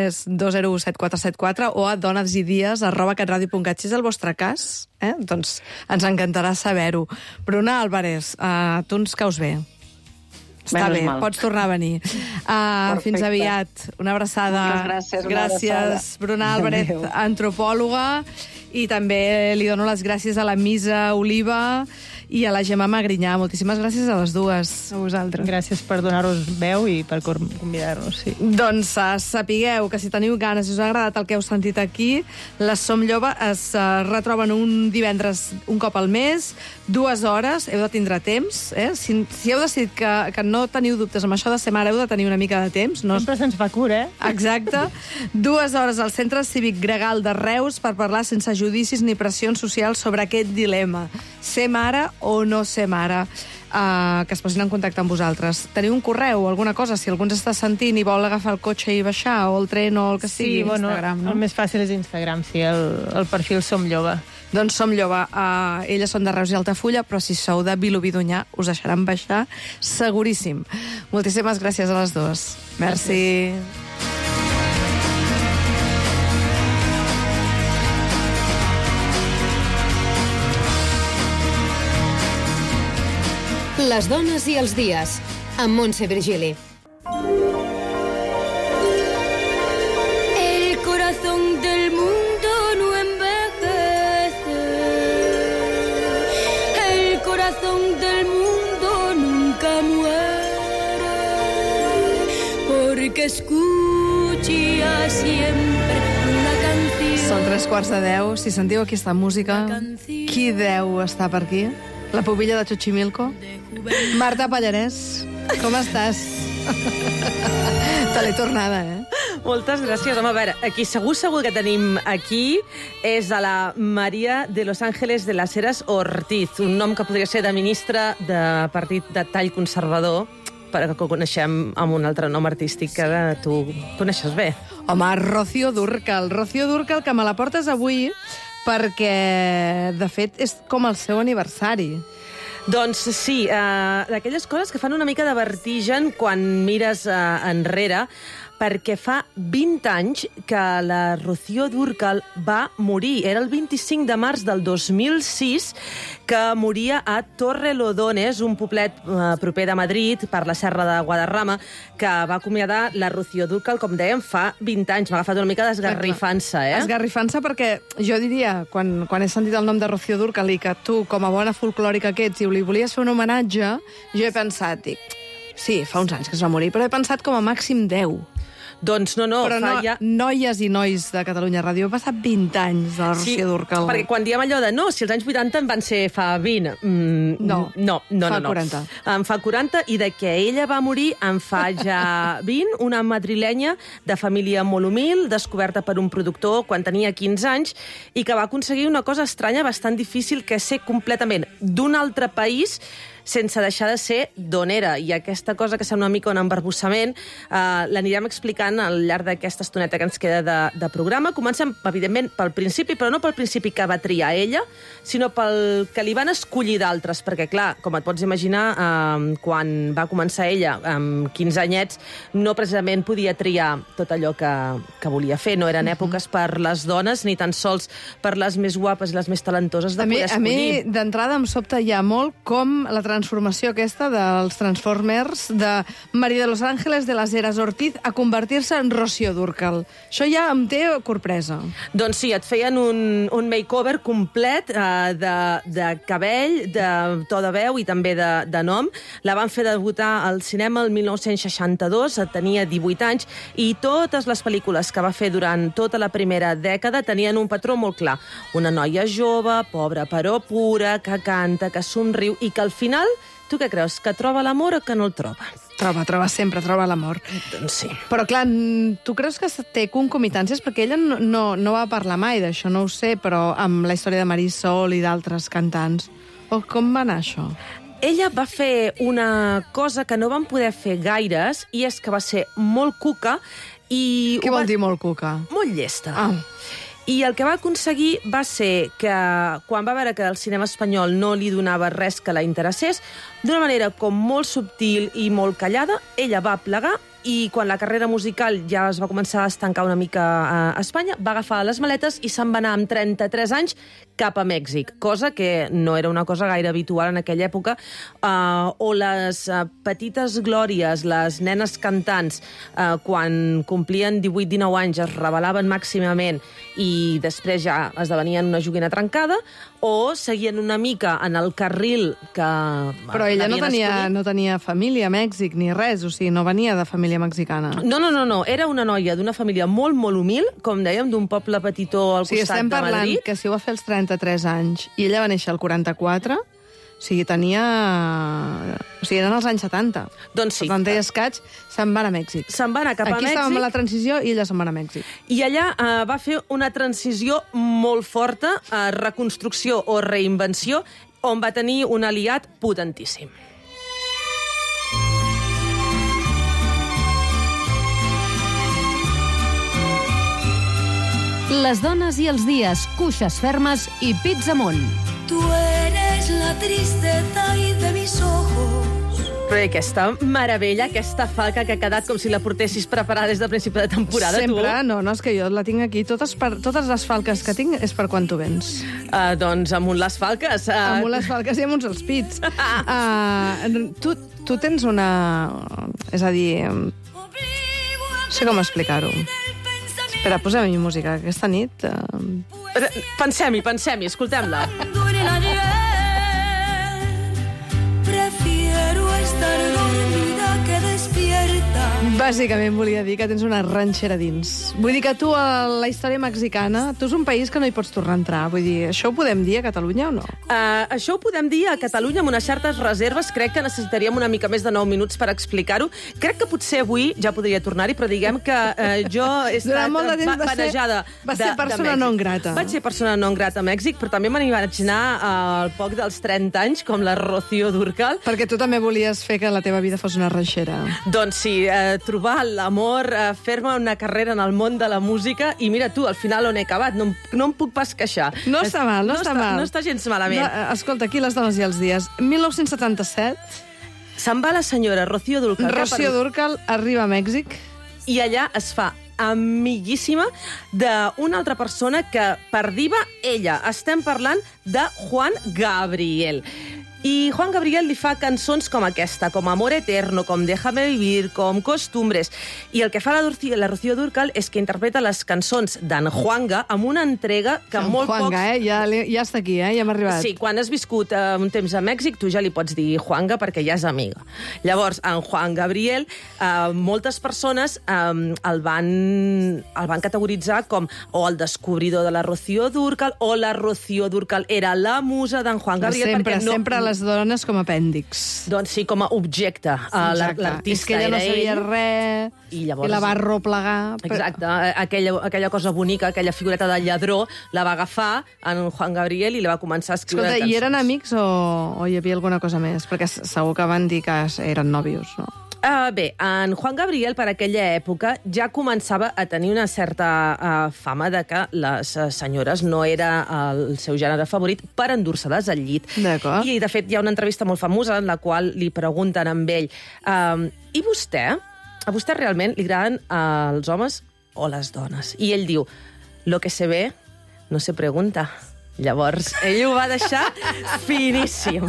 932017474 o a donesidies@catradio.cat. Si és el vostre cas, doncs ens encantarà saber-ho. Bruna Álvarez, tu ens caus bé. Està bé, pots tornar a venir. Fins aviat. Una abraçada. Gràcies. Gràcies, Bruna Álvarez, antropòloga, i també li dono les gràcies a la Misa Oliva i a la Gemma Magrinyà. Moltíssimes gràcies a les dues. A vosaltres. Gràcies per donar-nos veu i per convidar-nos. Sí. Doncs sapigueu que si teniu ganes, si us ha agradat el que heu sentit aquí, les Som Lloba es retroben un divendres un cop al mes, 2 hores, heu de tindre temps. Si heu decidit que no teniu dubtes amb això de ser mare, heu de tenir una mica de temps. No... Sempre se'ns fa cura, Exacte. 2 hores al Centre Cívic Gregal de Reus per parlar sense judicis ni pressions socials sobre aquest dilema. Ser mare o no ser mare. Que es posin en contacte amb vosaltres. Teniu un correu o alguna cosa? Si algú ens està sentint i vol agafar el cotxe i baixar, o el tren o el que sigui. Sí, bueno, Instagram, no? El més fàcil és Instagram, sí, el perfil Som Lloba. Doncs Som Lloba. Elles són de Reus i Altafulla, però si sou de Vilobí d'Onyar, us deixaran baixar seguríssim. Moltíssimes gràcies a les dues. Merci. Les dones i els dies, amb Montse Virgili. El corazón del mundo no envejece. El corazón del mundo nunca muere. Porque escucha siempre una canción. Són 9:45. Si sentiu aquesta música, qui deu estar per aquí? La pubilla de Xochimilco? Marta Pallarès, com estàs? Te l'he tornada, Moltes gràcies. Home, a veure, aquí segur que tenim aquí és a la Maria de Los Ángeles de las Heras Ortiz, un nom que podria ser de ministre de partit de tall conservador, però que coneixem amb un altre nom artístic que tu coneixes bé. Home, Rocío Dúrcal. Rocío Dúrcal, que me la portes avui perquè, de fet, és com el seu aniversari. Doncs sí, d'aquelles coses que fan una mica de vertigen quan mires enrere, perquè fa 20 anys que la Rocío Dúrcal va morir. Era el 25 de març del 2006 que moria a Torrelodones, un poblet proper de Madrid, per la serra de Guadarrama, que va acomiadar la Rocío Dúrcal, com dèiem, fa 20 anys. M'ha agafat una mica d'esgarrifant-se, Esgarrifant-se perquè jo diria, quan he sentit el nom de Rocío Dúrcal i que tu, com a bona folclòrica que ets, i li volies fer un homenatge, jo he pensat, sí, fa uns anys que es va morir, però he pensat com a màxim 10. Doncs no, però noies i nois de Catalunya Ràdio, ha passat 20 anys de la Rocío Dúrcal. Sí, perquè quan diem allò de no, si els anys 80 en van ser fa 20... No, fa 40. En fa 40, i de que ella va morir en fa ja 20, una madrilenya de família molt humil, descoberta per un productor quan tenia 15 anys, i que va aconseguir una cosa estranya, bastant difícil, que és ser completament d'un altre país, sense deixar de ser d'on era. I aquesta cosa que sembla una mica un embarbussament l'anirem explicant al llarg d'aquesta estoneta que ens queda de programa. Comencem, evidentment, pel principi, però no pel principi que va triar ella, sinó pel que li van escollir d'altres, perquè, clar, com et pots imaginar, quan va començar ella, amb 15 anyets, no precisament podia triar tot allò que volia fer. No eren èpoques per les dones, ni tan sols per les més guapes i les més talentoses de poder escollir. A mi, d'entrada, em sobta ja molt com la transformació aquesta dels Transformers de Maria de Los Ángeles de las Heras Ortiz a convertir-se en Rocío Dúrcal. Això ja em té corpresa. Doncs sí, et feien un makeover complet de cabell, de to de veu i també de nom. La van fer debutar al cinema el 1962, tenia 18 anys, i totes les pel·lícules que va fer durant tota la primera dècada tenien un patró molt clar. Una noia jove, pobra però pura, que canta, que somriu i que al final, tu què creus, que troba l'amor o que no el troba? Sempre troba l'amor. Doncs sí. Però clar, tu creus que té concomitàncies? Perquè ella no va parlar mai d'això, no ho sé, però amb la història de Marisol i d'altres cantants. O com va anar això? Ella va fer una cosa que no van poder fer gaires, i és que va ser molt cuca i... Què vol dir molt cuca? Molt llesta. Ah. I el que va aconseguir va ser que, quan va veure que el cinema espanyol no li donava res que la interessés, d'una manera com molt subtil i molt callada, ella va plegar i quan la carrera musical ja es va començar a estancar una mica a Espanya, va agafar les maletes i se'n va anar amb 33 anys cap a Mèxic, cosa que no era una cosa gaire habitual en aquella època, o les petites glòries, les nenes cantants, quan complien 18-19 anys es rebel·laven màximament i després ja esdevenien una joguina trencada, o seguien una mica en el carril que... Però ella no tenia família a Mèxic ni res, o sigui, no venia de família mexicana. No. Era una noia d'una família molt, molt humil, com dèiem, d'un poble petitó al costat de Madrid. Estem parlant que si ho va fer als 33 anys i ella va néixer al 44, o sigui, eren els anys 70. Doncs sí. 70 i escaig, se'n van a Mèxic. Se'n va anar cap a Mèxic. Aquí estàvem a la transició i ella se'n va a Mèxic. I allà va fer una transició molt forta, reconstrucció o reinvenció, on va tenir un aliat potentíssim. Les dones i els dies, cuixes fermes i pits amunt. Tu eres la tristeza y de mis ojos. Però aquesta meravella, aquesta falca que ha quedat com si la portessis preparada des de principi de temporada, Sempre, tu? no, és que jo la tinc aquí. Totes les falques que tinc és per quan tu vens. Doncs amunt les falques. Amunt les falques i amunt els pits. Tu tens una... És a dir... No sé com explicar-ho. Espera, posem-hi música. Aquesta nit... Pensem-hi, escoltem-la. Prefiero estar dormida que despierta. Bàsicament volia dir que tens una ranxera dins. Vull dir que tu, a la història mexicana, tu és un país que no hi pots tornar a entrar. Vull dir, això ho podem dir a Catalunya o no? Això ho podem dir a Catalunya amb unes certes reserves. Crec que necessitaríem una mica més de 9 minuts per explicar-ho. Crec que potser avui ja podria tornar-hi, però diguem que jo he estat banejada de Mèxic. Va ser persona non grata. Vaig ser persona non grata a Mèxic, però també me n'hi vaig anar al poc dels 30 anys, com la Rocío Dúrcal. Perquè tu també volies fer que la teva vida fos una ranxera. Doncs sí, trobar l'amor, fer-me una carrera en el món de la música, i mira tu, al final on he acabat, no em puc pas queixar. No està mal. No està gens malament. Escolta, aquí Les dones i els dies. 1977... Se'n va la senyora Rocío Dúrcal. Rocío Dúrcal arriba a Mèxic. I allà es fa amiguíssima d'una altra persona que, per diva, ella. Estem parlant de Juan Gabriel. I Juan Gabriel li fa cançons com aquesta, com Amor Eterno, com Déjame Vivir, com Costumbres. I el que fa la Rocío Dúrcal és que interpreta les cançons d'en Juanga amb una entrega que molt Juanga, pocs... Ja està aquí, ja hem arribat. Sí, quan has viscut un temps a Mèxic, tu ja li pots dir Juanga perquè ja és amiga. Llavors, en Juan Gabriel, moltes persones el van categoritzar com o el descobridor de la Rocío Dúrcal o la Rocío Dúrcal era la musa d'en Juan Gabriel. Sempre les dones com a apèndix. Doncs sí, com a objecte. L'artista és que ella no sabia res i la va arroplegar. Exacte. Aquella cosa bonica, aquella figureta de lladró, la va agafar en Juan Gabriel i la va començar a escriure cançons. I eren amics o hi havia alguna cosa més? Perquè segur que van dir que eren nòvios, no? Bé, en Juan Gabriel, per aquella època, ja començava a tenir una certa fama de que les senyores no era el seu gènere favorit per endur-se-les al llit. D'acord. I, de fet, hi ha una entrevista molt famosa en la qual li pregunten amb ell i vostè? A vostè realment li agraden els homes o les dones? I ell diu, lo que se ve no se pregunta. Llavors, ell ho va deixar finíssim.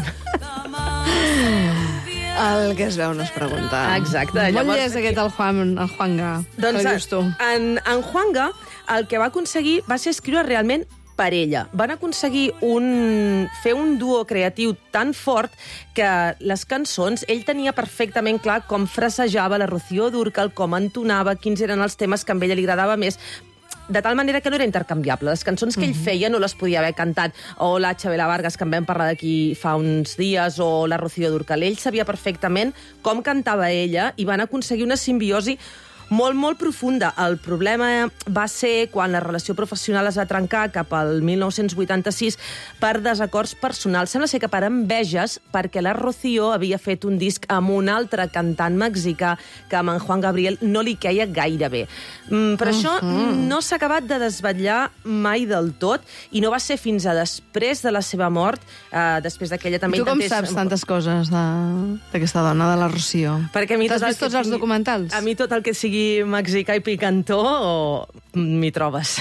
El que es veu no es pregunta. Exacte. Molt llest aquest, el Juanga. Doncs què dius tu? En Juanga el que va aconseguir va ser escriure realment per ella. Van aconseguir fer un duo creatiu tan fort que les cançons, ell tenia perfectament clar com frasejava la Rocío Dúrcal, com entonava, quins eren els temes que a ella li agradava més, de tal manera que no era intercanviable. Les cançons que ell feia no les podia haver cantat o la Chabela Vargas, que en vam parlar d'aquí fa uns dies, o la Rocío Dúrcal. Ell sabia perfectament com cantava ella i van aconseguir una simbiosi molt, molt profunda. El problema va ser quan la relació professional es va trencar cap al 1986 per desacords personals. Sembla ser que per enveges, perquè la Rocío havia fet un disc amb un altre cantant mexicà que amb en Juan Gabriel no li queia gaire bé. Per això no s'ha acabat de desvetllar mai del tot i no va ser fins a després de la seva mort, després d'aquella també tu com saps tantes coses d'aquesta dona, de la Rocío? Perquè a mi t'has vist tots els documentals? A mi tot el que sigui mexicà i picantó m'hi trobes.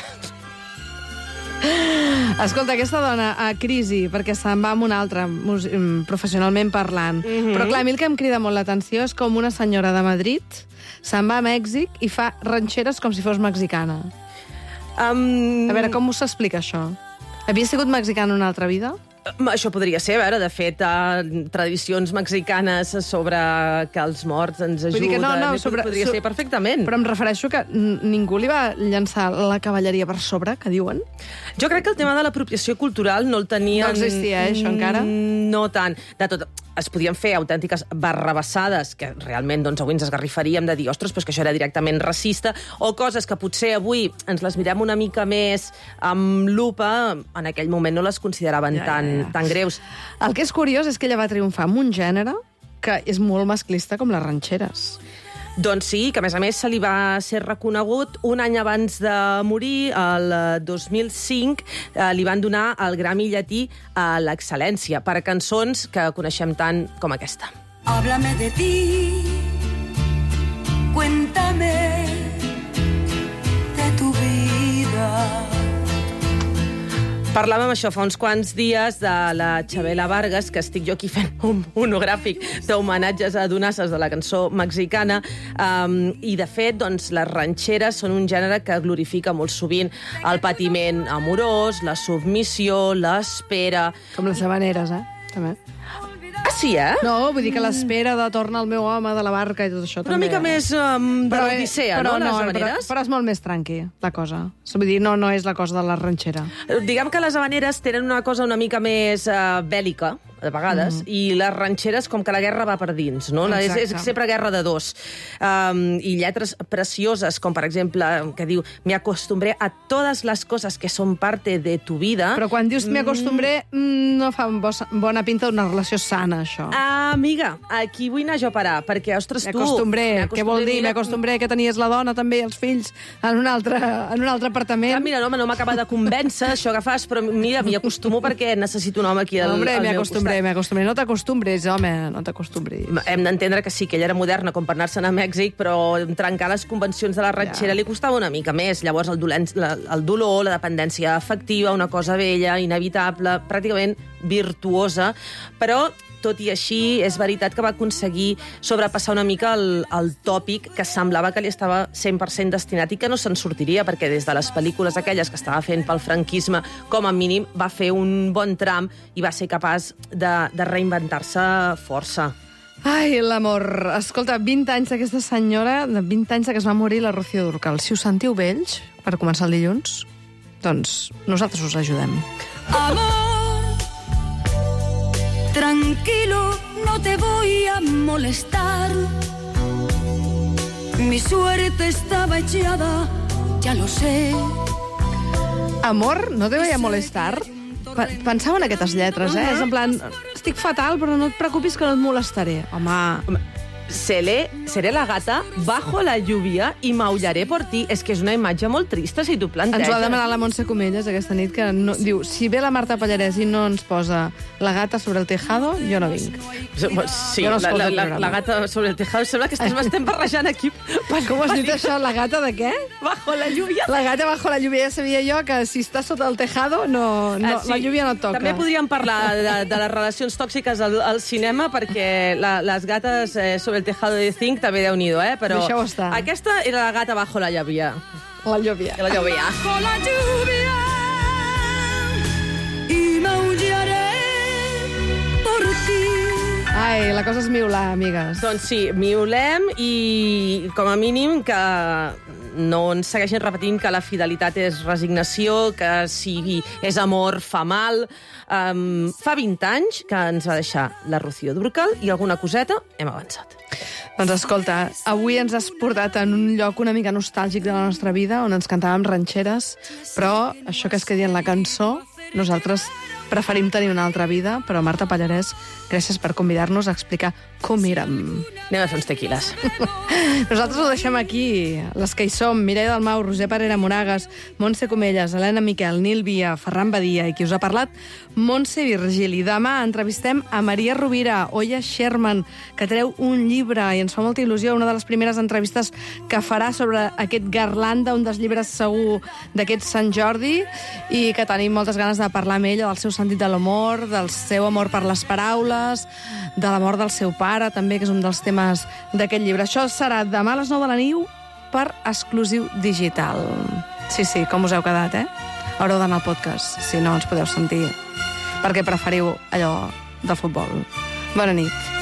Escolta, aquesta dona a crisi, perquè se'n va amb una altra, professionalment parlant. Però clar, a mi el que em crida molt l'atenció és com una senyora de Madrid se'n va a Mèxic i fa ranxeres com si fos mexicana. A veure, com us s'explica això? Havia sigut mexicana en una altra vida? Això podria ser, a veure, de fet, tradicions mexicanes sobre que els morts ens ajuden, podria ser perfectament. Però em refereixo que ningú li va llançar la cavalleria per sobre, que diuen? Jo crec que el tema de l'apropiació cultural no el tenien... No existia, això, encara? No tant. De tot, es podien fer autèntiques barrabassades, que realment doncs, avui ens esgarrifaríem de dir, ostres, però que això era directament racista, o coses que potser avui ens les mirem una mica més amb lupa, en aquell moment no les consideraven tan greus. El que és curiós és que ella va triomfar amb un gènere que és molt masclista com les ranxeres. Doncs sí, que a més se li va ser reconegut un any abans de morir, el 2005, li van donar el Grammy llatí a l'excel·lència per cançons que coneixem tant com aquesta. Háblame de ti, cuéntame de tu vida. Parlàvem això fa uns quants dies de la Chabela Vargas, que estic jo aquí fent un monogràfic d'homenatges a donasses de la cançó mexicana, i de fet doncs, les ranxeres són un gènere que glorifica molt sovint el patiment amorós, la submissió, l'espera... Com les habaneres, també. Ah, sí, No, vull dir que l'espera de tornar el meu home de la barca i tot això també. Una mica més de l'Odissea, no? Les habaneres? Però és molt més tranqui, la cosa. Vull dir, no és la cosa de la ranxera. Diguem que les habaneres tenen una cosa una mica més bèl·lica, de vegades, i les ranxeres com que la guerra va per dins, no? És sempre guerra de dos. I lletres precioses, com per exemple, que diu me acostumbré a todas las cosas que son parte de tu vida. Però quan dius me acostumbré, no fa bona pinta d'una relació sana, això. Amiga, aquí vull anar jo a parar, perquè, ostres, tu... Me acostumbré, què vol dir? Me acostumbré que tenies la dona també i els fills en un altre apartament. Mira, no m'acaba de convèncer això que fas, però mira, m'hi acostumo perquè necessito un home aquí al meu costat. M'acostumbré. No t'acostumbris, home, no t'acostumbris. Hem d'entendre que sí, que ella era moderna com per anar-se'n a Mèxic, però trencar les convencions de la ranxera li costava una mica més. Llavors el dolor, la dependència afectiva, una cosa vella, inevitable, pràcticament virtuosa, però tot i així, és veritat que va aconseguir sobrepassar una mica el tòpic que semblava que li estava 100% destinat i que no se'n sortiria, perquè des de les pel·lícules aquelles que estava fent pel franquisme, com a mínim va fer un bon tram i va ser capaç de reinventar-se força. Ai, l'amor. Escolta, 20 anys d'aquesta senyora, 20 anys que es va morir la Rocío Dúrcal. Si us sentiu vells, per començar el dilluns, doncs nosaltres us ajudem. Amor, tranquilo, no te voy a molestar. Mi suerte estaba echada, ya lo sé. Amor, no te voy a molestar? Pensava en aquestes lletres, És en plan, estic fatal, però no et preocupis que no et molestaré. Home... Seré la gata bajo la lluvia i maullaré por ti. És que és una imatge molt trista, si t'ho planteges. Ens ho ha demanat la Montse Comelles aquesta nit, que diu, si ve la Marta Pallarès i no ens posa la gata sobre el tejado, jo no vinc. Sí, la gata sobre el tejado. Sembla que estem barrejant aquí. Com has dit això? La gata de què? Bajo la lluvia. La gata bajo la lluvia. Ja sabia jo que si està sota el tejado, la lluvia no toca. També podríem parlar de les relacions tòxiques al cinema, perquè les gates sobre el tejado de zinc també déu-n'hi-do, però aquesta era la gata bajo la lluvia. La lluvia. La lluvia. Bajo la lluvia y maullaré por ti. Ai, la cosa és miular, amigues. Doncs sí, miulem i com a mínim que no ens segueixin repetint que la fidelitat és resignació, que si és amor fa mal. Fa 20 anys que ens va deixar la Rocío Dúrcal i alguna coseta hem avançat. Doncs escolta, avui ens has portat en un lloc una mica nostàlgic de la nostra vida, on ens cantàvem ranxeres, però això que es quedi en la cançó, nosaltres preferim tenir una altra vida, però Marta Pallarès, gràcies per convidar-nos a explicar com érem. Anem a fer uns tequiles. Nosaltres ho deixem aquí, les que hi som, Mireia Dalmau, Roser Parera Moragas, Montse Comelles, Helena Miquel, Nil Via, Ferran Badia i qui us ha parlat, Montse Virgili. Demà entrevistem a Maria Rovira, Oya Sherman, que treu un llibre i ens fa molta il·lusió, una de les primeres entrevistes que farà sobre aquest Garlanda, un dels llibres segur d'aquest Sant Jordi, i que tenim moltes ganes de parlar amb ella del seu sentit de l'humor, del seu amor per les paraules, de la mort del seu pare, també, que és un dels temes d'aquest llibre. Això serà demà a les 9 de la nit per exclusiu digital. Sí, com us heu quedat, Haureu d'anar al podcast, si no ens podeu sentir, perquè preferiu allò de futbol. Bona nit.